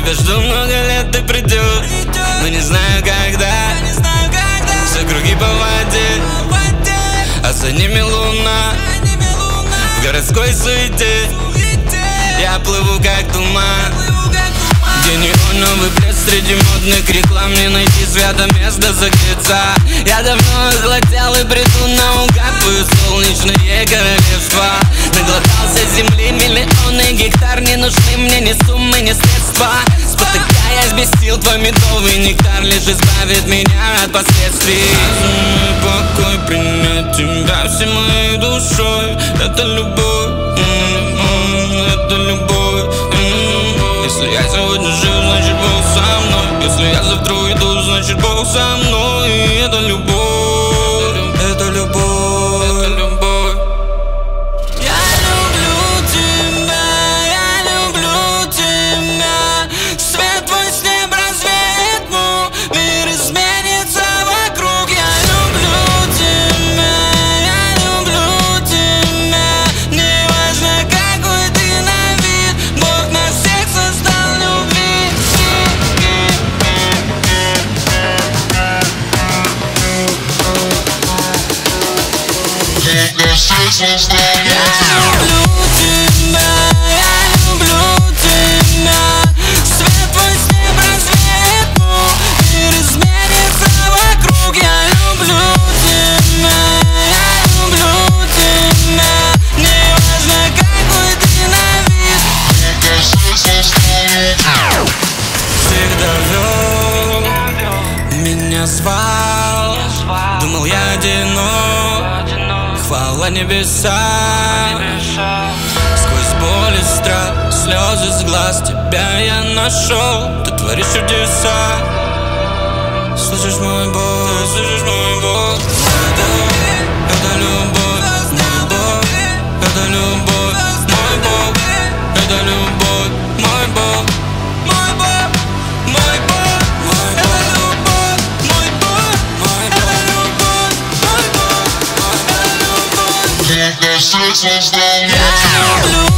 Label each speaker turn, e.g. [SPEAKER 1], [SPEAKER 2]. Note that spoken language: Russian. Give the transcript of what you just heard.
[SPEAKER 1] Тебя жду много лет, ты придешь, но не знаю когда. Все круги по воде, а за ними луна. В городской суете я плыву как туман, где неоновый блеск среди модных реклам. Не найти свято место согреться. Я давно охладел и приду наугад в твое солнечное королевство. Наглотался земли миллионы гектар. Не нужны мне ни суммы, ни средства. Спотыкаясь без сил, твой медовый нектар лишь избавит меня от последствий. Покой принять тебя всей моей душой. Это любовь, это любовь. Если я сегодня жив, значит Бог со мной. Если я завтра уйду, значит Бог со мной. И это любовь, это любовь, это любовь. Я люблю тебя, я люблю тебя. Свет твой с неб развеет, мир изменится вокруг. Я люблю тебя, я люблю тебя. Неважно какой ты на вид, Бог нас всех создал любви. Я люблю тебя, я люблю тебя. Свет твой с неб развеет, мир изменится вокруг. Я люблю тебя, я люблю тебя. Неважно какой ты на вид. Всегда вел, меня звал. Думал я одинок, хвала небеса. Сквозь боль и страх, слезы с глаз, тебя я нашел. Ты творишь чудеса. Слышишь мой Бог, ты слышишь мой Бог. Это любовь, мой Бог. Это любовь, мой Бог. Это любовь, мой Бог. Мой Бог, мой Бог. Это любовь, мой Бог. Это любовь, мой Бог. Это любовь. Я люблю